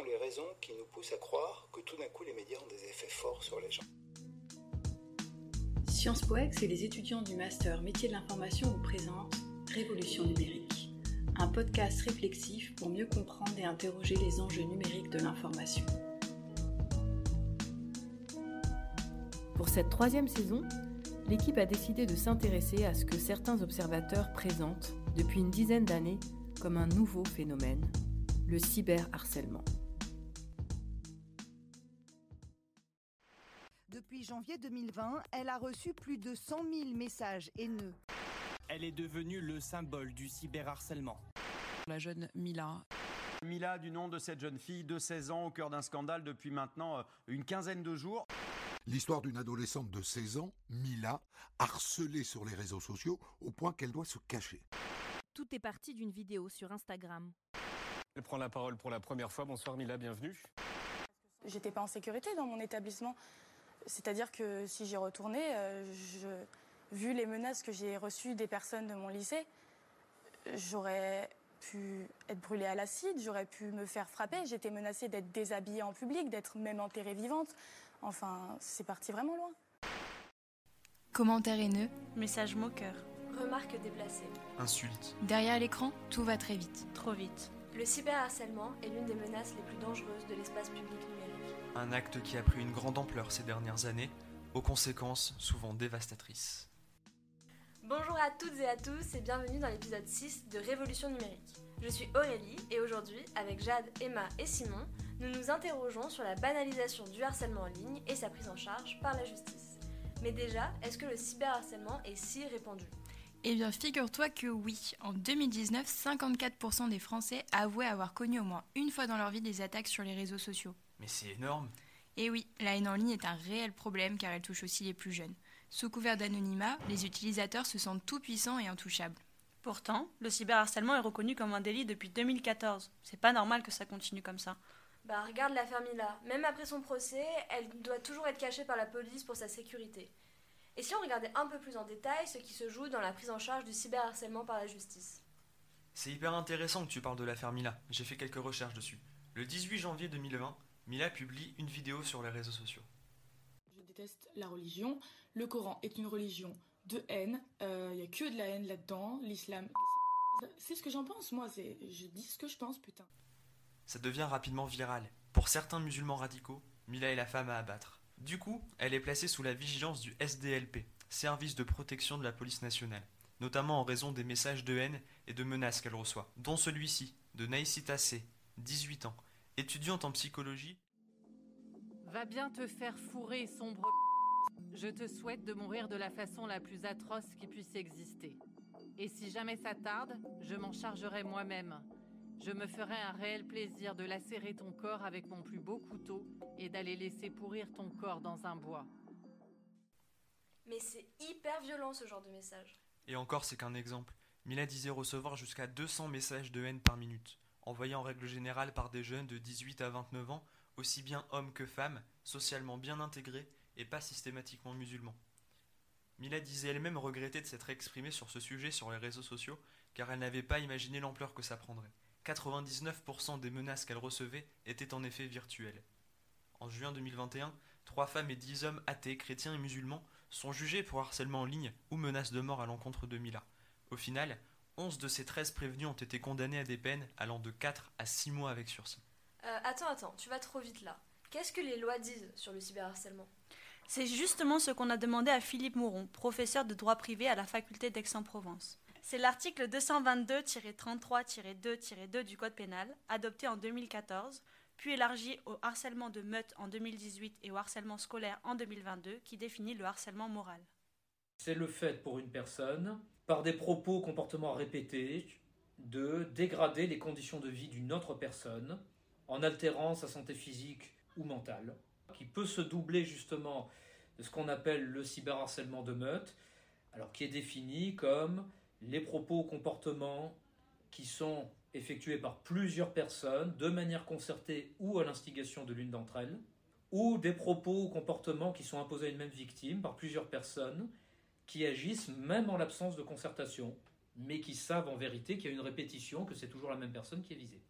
sont les raisons qui nous poussent à croire que tout d'un coup les médias ont des effets forts sur les gens? Sciences Po Ex et les étudiants du Master Métiers de l'Information vous présentent Révolution numérique, un podcast réflexif pour mieux comprendre et interroger les enjeux numériques de l'information. Pour cette 3e saison, l'équipe a décidé de s'intéresser à ce que certains observateurs présentent depuis une dizaine d'années comme un nouveau phénomène, le cyberharcèlement. Depuis janvier 2020, elle a reçu plus de 100 000 messages haineux. Elle est devenue le symbole du cyberharcèlement. La jeune Mila. Mila, du nom de cette jeune fille de 16 ans au cœur d'un scandale depuis maintenant une quinzaine de jours. L'histoire d'une adolescente de 16 ans, Mila, harcelée sur les réseaux sociaux au point qu'elle doit se cacher. Tout est parti d'une vidéo sur Instagram. Elle prend la parole pour la première fois. Bonsoir Mila, bienvenue. J'étais pas en sécurité dans mon établissement. C'est-à-dire que si j'y retournais, vu les menaces que j'ai reçues des personnes de mon lycée, j'aurais pu être brûlée à l'acide, j'aurais pu me faire frapper. J'étais menacée d'être déshabillée en public, d'être même enterrée vivante. Enfin, c'est parti vraiment loin. Commentaires haineux. Messages moqueurs. Remarques déplacées. Insultes. Derrière l'écran, tout va très vite. Trop vite. Le cyberharcèlement est l'une des menaces les plus dangereuses de l'espace public numérique. Un acte qui a pris une grande ampleur ces dernières années, aux conséquences souvent dévastatrices. Bonjour à toutes et à tous et bienvenue dans l'épisode 6 de Révolution numérique. Je suis Aurélie et aujourd'hui, avec Jade, Emma et Simon, nous nous interrogeons sur la banalisation du harcèlement en ligne et sa prise en charge par la justice. Mais déjà, est-ce que le cyberharcèlement est si répandu ? Eh bien, figure-toi que oui. En 2019, 54% des Français avouaient avoir connu au moins une fois dans leur vie des attaques sur les réseaux sociaux. Mais c'est énorme. Et oui, la haine en ligne est un réel problème car elle touche aussi les plus jeunes. Sous couvert d'anonymat, les utilisateurs se sentent tout puissants et intouchables. Pourtant, le cyberharcèlement est reconnu comme un délit depuis 2014. C'est pas normal que ça continue comme ça. Regarde l'affaire Mila. Même après son procès, elle doit toujours être cachée par la police pour sa sécurité. Et si on regardait un peu plus en détail ce qui se joue dans la prise en charge du cyberharcèlement par la justice ? C'est hyper intéressant que tu parles de l'affaire Mila. J'ai fait quelques recherches dessus. Le 18 janvier 2020, Mila publie une vidéo sur les réseaux sociaux. Je déteste la religion. Le Coran est une religion de haine. Il n'y a que de la haine là-dedans. L'islam, c'est ce que j'en pense, moi. Je dis ce que je pense, putain. Ça devient rapidement viral. Pour certains musulmans radicaux, Mila est la femme à abattre. Du coup, elle est placée sous la vigilance du SDLP, Service de protection de la police nationale, notamment en raison des messages de haine et de menaces qu'elle reçoit, dont celui-ci de Naïcita C, 18 ans, étudiante en psychologie. Va bien te faire fourrer, sombre. Je te souhaite de mourir de la façon la plus atroce qui puisse exister. Et si jamais ça tarde, je m'en chargerai moi-même. Je me ferai un réel plaisir de lacérer ton corps avec mon plus beau couteau et d'aller laisser pourrir ton corps dans un bois. Mais c'est hyper violent ce genre de message. Et encore, c'est qu'un exemple. Mila disait recevoir jusqu'à 200 messages de haine par minute, envoyés en règle générale par des jeunes de 18 à 29 ans, aussi bien hommes que femmes, socialement bien intégrés et pas systématiquement musulmans. Mila disait elle-même regretter de s'être exprimée sur ce sujet sur les réseaux sociaux, car elle n'avait pas imaginé l'ampleur que ça prendrait. 99% des menaces qu'elle recevait étaient en effet virtuelles. En juin 2021, 3 femmes et 10 hommes athées, chrétiens et musulmans sont jugés pour harcèlement en ligne ou menaces de mort à l'encontre de Mila. Au final, 11 de ces 13 prévenus ont été condamnés à des peines allant de 4 à 6 mois avec sursis. Attends, tu vas trop vite là. Qu'est-ce que les lois disent sur le cyberharcèlement ? C'est justement ce qu'on a demandé à Philippe Mouron, professeur de droit privé à la faculté d'Aix-en-Provence. C'est l'article 222-33-2-2 du Code pénal, adopté en 2014, puis élargi au harcèlement de meute en 2018 et au harcèlement scolaire en 2022, qui définit le harcèlement moral. C'est le fait pour une personne, par des propos ou comportements répétés, de dégrader les conditions de vie d'une autre personne, en altérant sa santé physique ou mentale, qui peut se doubler justement de ce qu'on appelle le cyberharcèlement de meute, alors qui est défini comme les propos ou comportements qui sont effectués par plusieurs personnes de manière concertée ou à l'instigation de l'une d'entre elles, ou des propos ou comportements qui sont imposés à une même victime par plusieurs personnes qui agissent même en l'absence de concertation, mais qui savent en vérité qu'il y a une répétition, que c'est toujours la même personne qui est visée.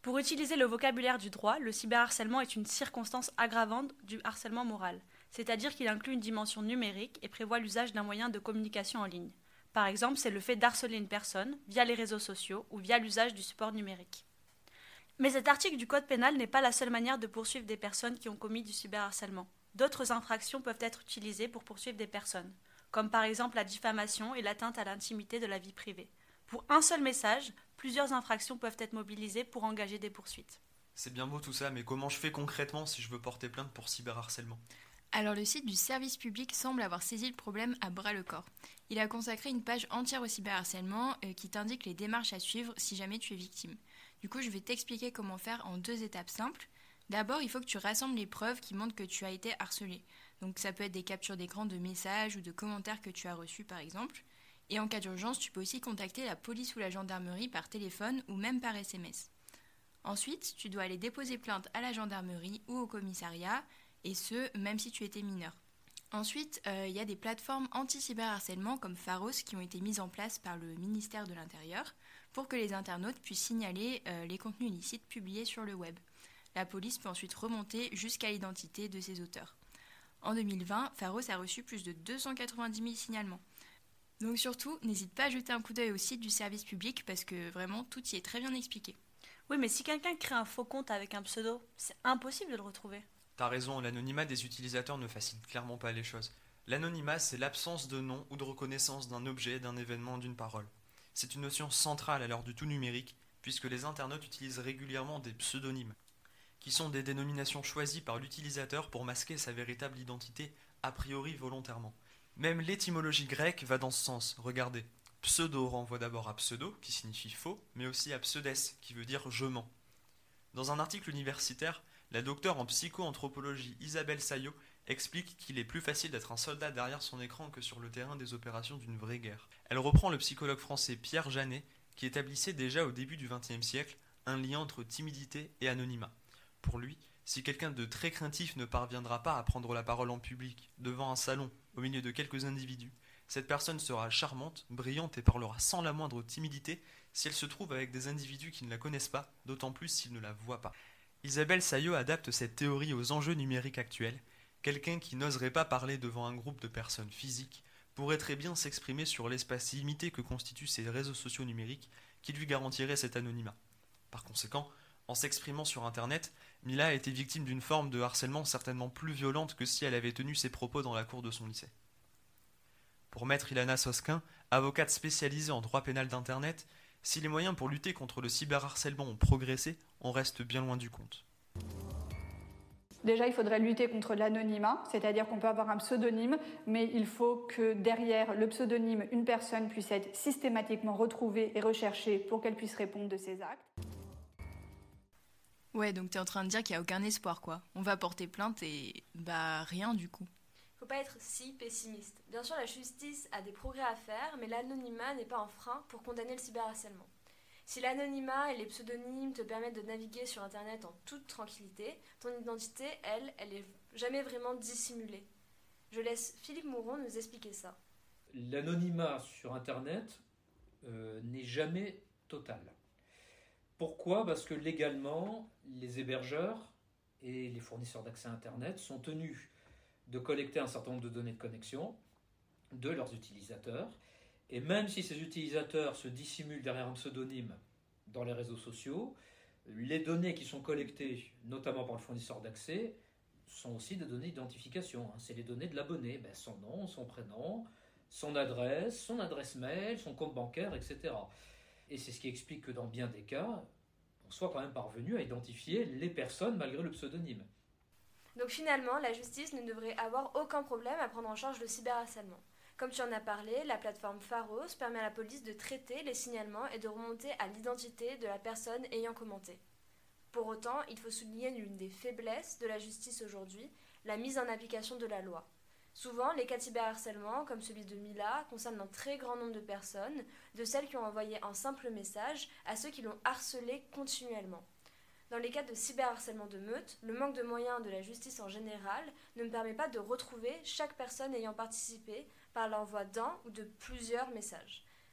Pour utiliser le vocabulaire du droit, le cyberharcèlement est une circonstance aggravante du harcèlement moral, c'est-à-dire qu'il inclut une dimension numérique et prévoit l'usage d'un moyen de communication en ligne. Par exemple, c'est le fait d'harceler une personne via les réseaux sociaux ou via l'usage du support numérique. Mais cet article du Code pénal n'est pas la seule manière de poursuivre des personnes qui ont commis du cyberharcèlement. D'autres infractions peuvent être utilisées pour poursuivre des personnes, comme par exemple la diffamation et l'atteinte à l'intimité de la vie privée. Pour un seul message, plusieurs infractions peuvent être mobilisées pour engager des poursuites. C'est bien beau tout ça, mais comment je fais concrètement si je veux porter plainte pour cyberharcèlement ? Alors le site du service public semble avoir saisi le problème à bras-le-corps. Il a consacré une page entière au cyberharcèlement qui t'indique les démarches à suivre si jamais tu es victime. Du coup, je vais t'expliquer comment faire en 2 étapes simples. D'abord, il faut que tu rassembles les preuves qui montrent que tu as été harcelé. Donc ça peut être des captures d'écran de messages ou de commentaires que tu as reçus par exemple. Et en cas d'urgence, tu peux aussi contacter la police ou la gendarmerie par téléphone ou même par SMS. Ensuite, tu dois aller déposer plainte à la gendarmerie ou au commissariat, et ce, même si tu étais mineur. Ensuite, il y a des plateformes anti-cyberharcèlement comme Pharos qui ont été mises en place par le ministère de l'Intérieur pour que les internautes puissent signaler les contenus illicites publiés sur le web. La police peut ensuite remonter jusqu'à l'identité de ses auteurs. En 2020, Pharos a reçu plus de 290 000 signalements. Donc surtout, n'hésite pas à jeter un coup d'œil au site du service public parce que vraiment tout y est très bien expliqué. Oui, mais si quelqu'un crée un faux compte avec un pseudo, c'est impossible de le retrouver. T'as raison, l'anonymat des utilisateurs ne facilite clairement pas les choses. L'anonymat, c'est l'absence de nom ou de reconnaissance d'un objet, d'un événement, d'une parole. C'est une notion centrale à l'heure du tout numérique, puisque les internautes utilisent régulièrement des pseudonymes, qui sont des dénominations choisies par l'utilisateur pour masquer sa véritable identité, a priori volontairement. Même l'étymologie grecque va dans ce sens, regardez. Pseudo renvoie d'abord à pseudo, qui signifie faux, mais aussi à pseudes, qui veut dire je mens. Dans un article universitaire, la docteure en psycho-anthropologie Isabelle Saillot explique qu'il est plus facile d'être un soldat derrière son écran que sur le terrain des opérations d'une vraie guerre. Elle reprend le psychologue français Pierre Janet, qui établissait déjà au début du XXe siècle un lien entre timidité et anonymat. Pour lui, si quelqu'un de très craintif ne parviendra pas à prendre la parole en public, devant un salon, au milieu de quelques individus, cette personne sera charmante, brillante et parlera sans la moindre timidité si elle se trouve avec des individus qui ne la connaissent pas, d'autant plus s'ils ne la voient pas. Isabelle Saillot adapte cette théorie aux enjeux numériques actuels. Quelqu'un qui n'oserait pas parler devant un groupe de personnes physiques pourrait très bien s'exprimer sur l'espace limité que constituent ces réseaux sociaux numériques qui lui garantiraient cet anonymat. Par conséquent, en s'exprimant sur Internet, Mila a été victime d'une forme de harcèlement certainement plus violente que si elle avait tenu ses propos dans la cour de son lycée. Pour maître Ilana Sosquin, avocate spécialisée en droit pénal d'Internet, si les moyens pour lutter contre le cyberharcèlement ont progressé, on reste bien loin du compte. Déjà, il faudrait lutter contre l'anonymat, c'est-à-dire qu'on peut avoir un pseudonyme, mais il faut que derrière le pseudonyme, une personne puisse être systématiquement retrouvée et recherchée pour qu'elle puisse répondre de ses actes. Ouais, donc t'es en train de dire qu'il n'y a aucun espoir, quoi. On va porter plainte et rien du coup. Faut pas être si pessimiste. Bien sûr, la justice a des progrès à faire, mais l'anonymat n'est pas un frein pour condamner le cyberharcèlement. Si l'anonymat et les pseudonymes te permettent de naviguer sur Internet en toute tranquillité, ton identité, elle est jamais vraiment dissimulée. Je laisse Philippe Mouron nous expliquer ça. L'anonymat sur Internet n'est jamais total. Pourquoi ? Parce que légalement, les hébergeurs et les fournisseurs d'accès à Internet sont tenus de collecter un certain nombre de données de connexion de leurs utilisateurs. Et même si ces utilisateurs se dissimulent derrière un pseudonyme dans les réseaux sociaux, les données qui sont collectées, notamment par le fournisseur d'accès, sont aussi des données d'identification. C'est les données de l'abonné, son nom, son prénom, son adresse mail, son compte bancaire, etc. Et c'est ce qui explique que dans bien des cas, on soit quand même parvenu à identifier les personnes malgré le pseudonyme. Donc finalement, la justice ne devrait avoir aucun problème à prendre en charge le cyberharcèlement. Comme tu en as parlé, la plateforme Pharos permet à la police de traiter les signalements et de remonter à l'identité de la personne ayant commenté. Pour autant, il faut souligner l'une des faiblesses de la justice aujourd'hui, la mise en application de la loi. Souvent, les cas de cyberharcèlement, comme celui de Mila, concernent un très grand nombre de personnes, de celles qui ont envoyé un simple message à ceux qui l'ont harcelé continuellement. Dans les cas de cyberharcèlement de meute, le manque de moyens de la justice en général ne permet pas de retrouver chaque personne ayant participé par l'envoi d'un ou de plusieurs messages.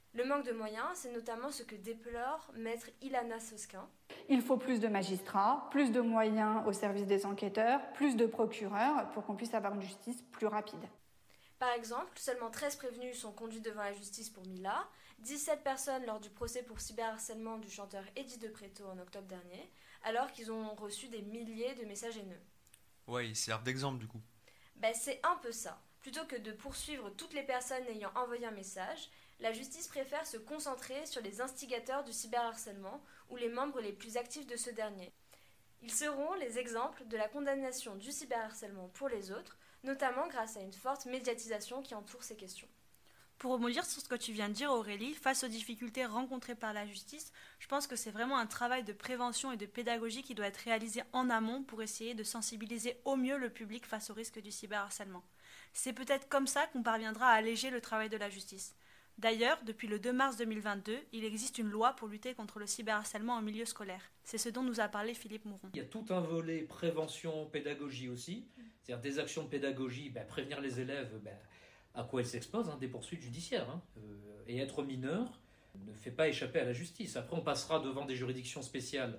Le manque de moyens, c'est notamment ce que déplore maître Ilana Soskin. Il faut plus de magistrats, plus de moyens au service des enquêteurs, plus de procureurs pour qu'on puisse avoir une justice plus rapide. Par exemple, seulement 13 prévenus sont conduits devant la justice pour Mila, 17 personnes lors du procès pour cyberharcèlement du chanteur Eddie De Pretto en octobre dernier, alors qu'ils ont reçu des milliers de messages haineux. Ouais, il sert d'exemple du coup. C'est un peu ça. Plutôt que de poursuivre toutes les personnes ayant envoyé un message, la justice préfère se concentrer sur les instigateurs du cyberharcèlement ou les membres les plus actifs de ce dernier. Ils seront les exemples de la condamnation du cyberharcèlement pour les autres, notamment grâce à une forte médiatisation qui entoure ces questions. Pour rebondir sur ce que tu viens de dire, Aurélie, face aux difficultés rencontrées par la justice, je pense que c'est vraiment un travail de prévention et de pédagogie qui doit être réalisé en amont pour essayer de sensibiliser au mieux le public face au risque du cyberharcèlement. C'est peut-être comme ça qu'on parviendra à alléger le travail de la justice. D'ailleurs, depuis le 2 mars 2022, il existe une loi pour lutter contre le cyberharcèlement en milieu scolaire. C'est ce dont nous a parlé Philippe Mouron. Il y a tout un volet prévention, pédagogie aussi, c'est-à-dire des actions de pédagogie, prévenir les élèves à quoi ils s'exposent, des poursuites judiciaires. Et être mineur ne fait pas échapper à la justice. Après, on passera devant des juridictions spéciales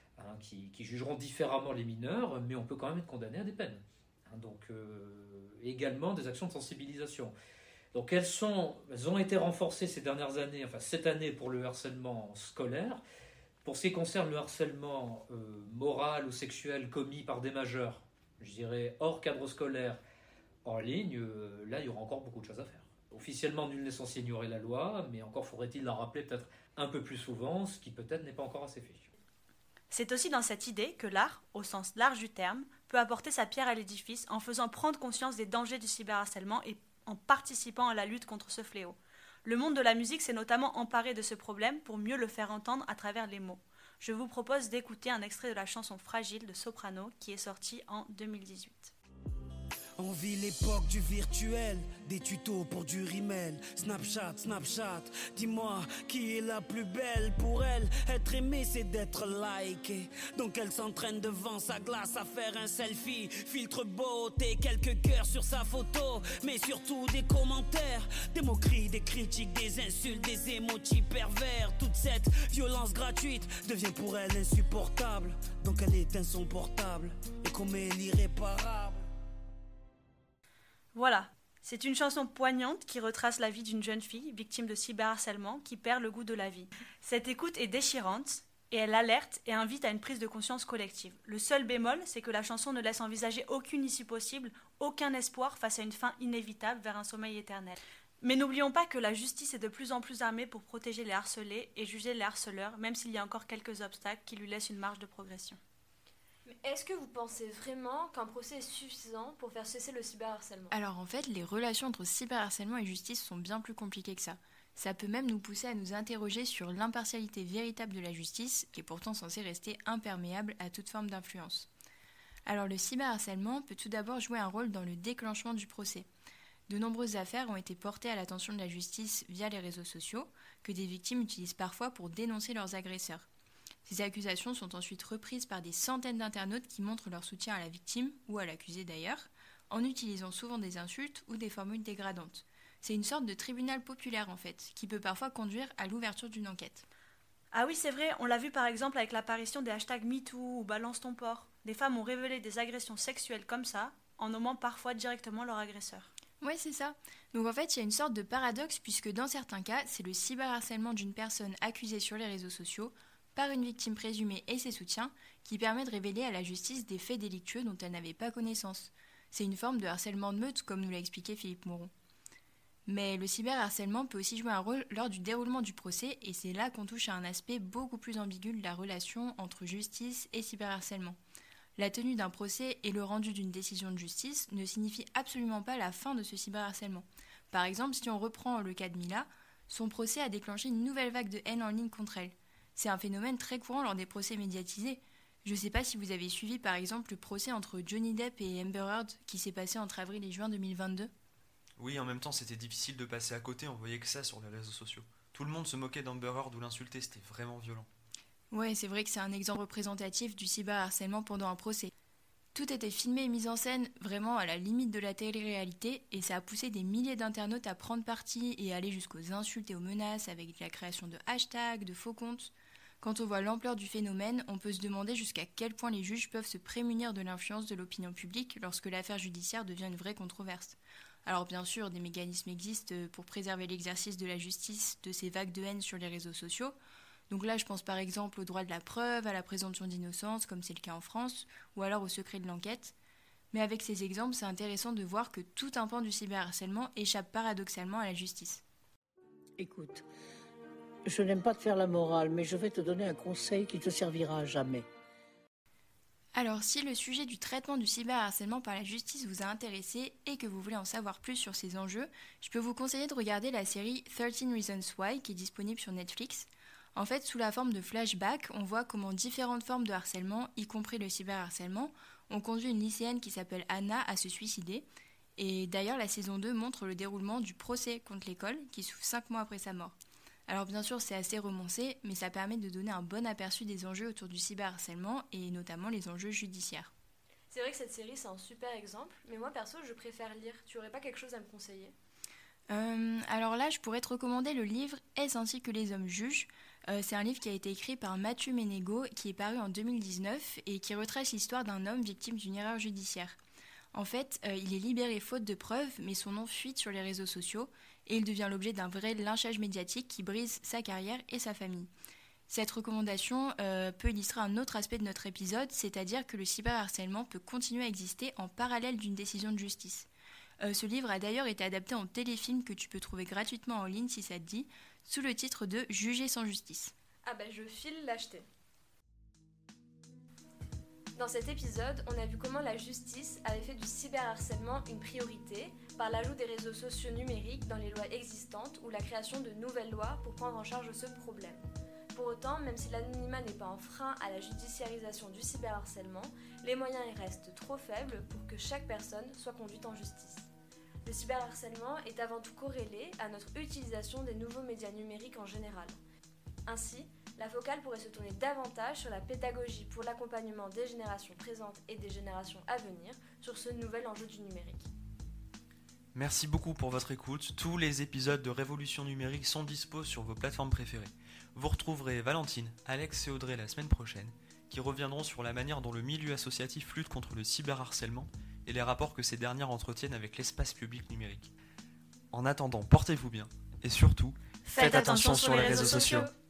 qui jugeront différemment les mineurs, mais on peut quand même être condamné à des peines. Donc, également des actions de sensibilisation. Donc elles ont été renforcées ces dernières années, enfin cette année pour le harcèlement scolaire. Pour ce qui concerne le harcèlement moral ou sexuel commis par des majeurs, je dirais hors cadre scolaire, en ligne, là il y aura encore beaucoup de choses à faire. Officiellement, nul n'est censé ignorer la loi, mais encore faudrait-il la rappeler peut-être un peu plus souvent, ce qui peut-être n'est pas encore assez fait. C'est aussi dans cette idée que l'art, au sens large du terme, peut apporter sa pierre à l'édifice en faisant prendre conscience des dangers du cyberharcèlement et en participant à la lutte contre ce fléau. Le monde de la musique s'est notamment emparé de ce problème pour mieux le faire entendre à travers les mots. Je vous propose d'écouter un extrait de la chanson Fragile de Soprano qui est sortie en 2018. On vit l'époque du virtuel, des tutos pour du rimel. Snapchat, dis-moi qui est la plus belle pour elle. Être aimée c'est d'être likée. Donc elle s'entraîne devant sa glace à faire un selfie. Filtre beauté, quelques cœurs sur sa photo. Mais surtout des commentaires, des moqueries, des critiques, des insultes, des émojis pervers. Toute cette violence gratuite devient pour elle insupportable. Donc elle éteint son portable et commet l'irréparable. Voilà, c'est une chanson poignante qui retrace la vie d'une jeune fille victime de cyberharcèlement qui perd le goût de la vie. Cette écoute est déchirante et elle alerte et invite à une prise de conscience collective. Le seul bémol, c'est que la chanson ne laisse envisager aucune issue possible, aucun espoir face à une fin inévitable vers un sommeil éternel. Mais n'oublions pas que la justice est de plus en plus armée pour protéger les harcelés et juger les harceleurs, même s'il y a encore quelques obstacles qui lui laissent une marge de progression. Mais est-ce que vous pensez vraiment qu'un procès est suffisant pour faire cesser le cyberharcèlement ? Alors en fait, les relations entre cyberharcèlement et justice sont bien plus compliquées que ça. Ça peut même nous pousser à nous interroger sur l'impartialité véritable de la justice, qui est pourtant censée rester imperméable à toute forme d'influence. Alors le cyberharcèlement peut tout d'abord jouer un rôle dans le déclenchement du procès. De nombreuses affaires ont été portées à l'attention de la justice via les réseaux sociaux, que des victimes utilisent parfois pour dénoncer leurs agresseurs. Ces accusations sont ensuite reprises par des centaines d'internautes qui montrent leur soutien à la victime, ou à l'accusé d'ailleurs, en utilisant souvent des insultes ou des formules dégradantes. C'est une sorte de tribunal populaire en fait, qui peut parfois conduire à l'ouverture d'une enquête. Ah oui, c'est vrai, on l'a vu par exemple avec l'apparition des hashtags MeToo ou Balance ton porc. Des femmes ont révélé des agressions sexuelles comme ça, en nommant parfois directement leur agresseur. Ouais, c'est ça. Donc en fait, il y a une sorte de paradoxe puisque dans certains cas, c'est le cyberharcèlement d'une personne accusée sur les réseaux sociaux par une victime présumée et ses soutiens, qui permet de révéler à la justice des faits délictueux dont elle n'avait pas connaissance. C'est une forme de harcèlement de meute, comme nous l'a expliqué Philippe Mouron. Mais le cyberharcèlement peut aussi jouer un rôle lors du déroulement du procès, et c'est là qu'on touche à un aspect beaucoup plus ambigu de la relation entre justice et cyberharcèlement. La tenue d'un procès et le rendu d'une décision de justice ne signifient absolument pas la fin de ce cyberharcèlement. Par exemple, si on reprend le cas de Mila, son procès a déclenché une nouvelle vague de haine en ligne contre elle. C'est un phénomène très courant lors des procès médiatisés. Je ne sais pas si vous avez suivi par exemple le procès entre Johnny Depp et Amber Heard qui s'est passé entre avril et juin 2022. Oui, en même temps c'était difficile de passer à côté, on voyait que ça sur les réseaux sociaux. Tout le monde se moquait d'Amber Heard ou l'insultait, c'était vraiment violent. Ouais, c'est vrai que c'est un exemple représentatif du cyberharcèlement pendant un procès. Tout était filmé et mis en scène vraiment à la limite de la télé-réalité et ça a poussé des milliers d'internautes à prendre parti et aller jusqu'aux insultes et aux menaces avec la création de hashtags, de faux comptes. Quand on voit l'ampleur du phénomène, on peut se demander jusqu'à quel point les juges peuvent se prémunir de l'influence de l'opinion publique lorsque l'affaire judiciaire devient une vraie controverse. Alors bien sûr, des mécanismes existent pour préserver l'exercice de la justice de ces vagues de haine sur les réseaux sociaux. Donc là, je pense par exemple au droit de la preuve, à la présomption d'innocence, comme c'est le cas en France, ou alors au secret de l'enquête. Mais avec ces exemples, c'est intéressant de voir que tout un pan du cyberharcèlement échappe paradoxalement à la justice. Écoute, je n'aime pas te faire la morale, mais je vais te donner un conseil qui te servira à jamais. Alors, si le sujet du traitement du cyberharcèlement par la justice vous a intéressé et que vous voulez en savoir plus sur ces enjeux, je peux vous conseiller de regarder la série 13 Reasons Why qui est disponible sur Netflix. En fait, sous la forme de flashback, on voit comment différentes formes de harcèlement, y compris le cyberharcèlement, ont conduit une lycéenne qui s'appelle Anna à se suicider. Et d'ailleurs, la saison 2 montre le déroulement du procès contre l'école qui s'ouvre 5 mois après sa mort. Alors bien sûr, c'est assez romancé, mais ça permet de donner un bon aperçu des enjeux autour du cyberharcèlement et notamment les enjeux judiciaires. C'est vrai que cette série, c'est un super exemple, mais moi perso, je préfère lire. Tu aurais pas quelque chose à me conseiller ? Alors là, je pourrais te recommander le livre « Est-ce ainsi que les hommes jugent ?» C'est un livre qui a été écrit par Mathieu Ménégo, qui est paru en 2019 et qui retrace l'histoire d'un homme victime d'une erreur judiciaire. En fait, il est libéré faute de preuves, mais son nom fuite sur les réseaux sociaux et il devient l'objet d'un vrai lynchage médiatique qui brise sa carrière et sa famille. Cette recommandation peut illustrer un autre aspect de notre épisode, c'est-à-dire que le cyberharcèlement peut continuer à exister en parallèle d'une décision de justice. Ce livre a d'ailleurs été adapté en téléfilm que tu peux trouver gratuitement en ligne si ça te dit, sous le titre de « Juger sans justice ». Ah bah je file l'acheter. Dans cet épisode, on a vu comment la justice avait fait du cyberharcèlement une priorité par l'ajout des réseaux sociaux numériques dans les lois existantes ou la création de nouvelles lois pour prendre en charge ce problème. Pour autant, même si l'anonymat n'est pas un frein à la judiciarisation du cyberharcèlement, les moyens y restent trop faibles pour que chaque personne soit conduite en justice. Le cyberharcèlement est avant tout corrélé à notre utilisation des nouveaux médias numériques en général. Ainsi, la focale pourrait se tourner davantage sur la pédagogie pour l'accompagnement des générations présentes et des générations à venir sur ce nouvel enjeu du numérique. Merci beaucoup pour votre écoute. Tous les épisodes de Révolution numérique sont dispos sur vos plateformes préférées. Vous retrouverez Valentine, Alex et Audrey la semaine prochaine, qui reviendront sur la manière dont le milieu associatif lutte contre le cyberharcèlement et les rapports que ces dernières entretiennent avec l'espace public numérique. En attendant, portez-vous bien et surtout, faites attention sur les réseaux sociaux.